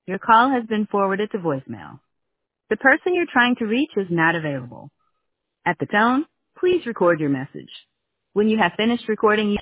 Your call has been forwarded to voicemail. The person you're trying to reach is not available. At the tone, please record your message. When you have finished recording,